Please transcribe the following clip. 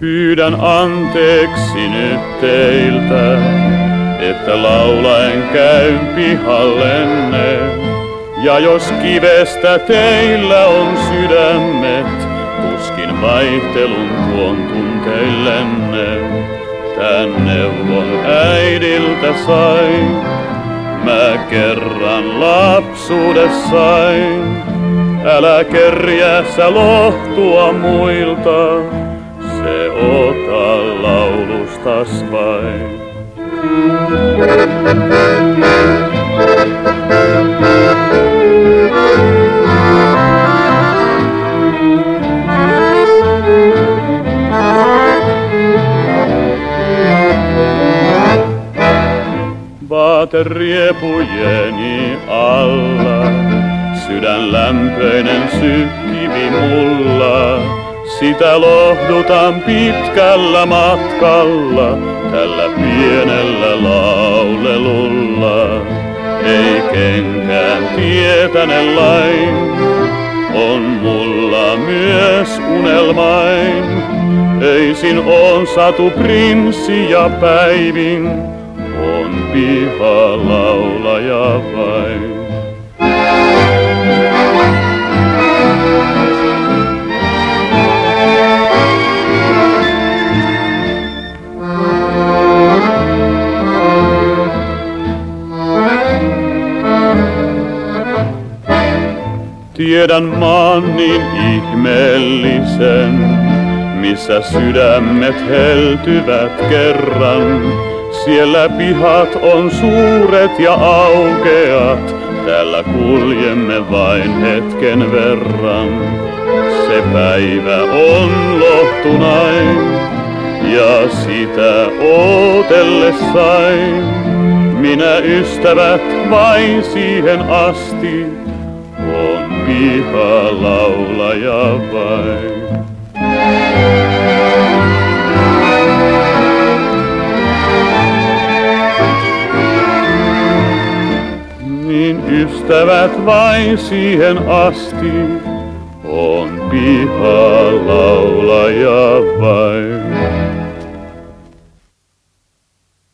Pyydän anteeksi nyt teiltä, että laulaen käyn pihallenne. Ja jos kivestä teillä on sydämet, tuskin vaihtelun tuon tunteillenne. Tän neuvon äidiltä sain, mä kerran lapsuudessain. Älä kerjää sä lohtua muilta, se ota laulustas vain. Vaateriepujeni alla, sydän lämpöinen sykkivi mulla. Sitä lohdutan pitkällä matkalla, tällä pienellä laulelulla. Ei kenkään tietäne lain, on mulla myös unelmain. Öisin on satu prinssi ja päivin, on pihalaulaja vain. Tiedän maan niin ihmeellisen, missä sydämet heltyvät kerran. Siellä pihat on suuret ja aukeat, täällä kuljemme vain hetken verran. Se päivä on lohtunain, ja sitä ootellessain minä ystävät vain siihen asti, on pihalaulaja vain. Niin ystävät vain siihen asti, on pihalaulaja vain.